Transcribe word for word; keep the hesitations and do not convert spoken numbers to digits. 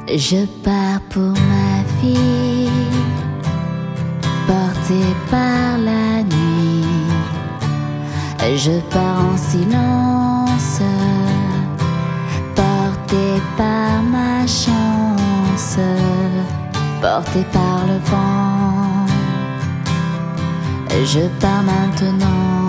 Je pars pour ma vie, portée par la nuit. Je pars en silence, portée par ma chance, portée par le vent. Je pars maintenant.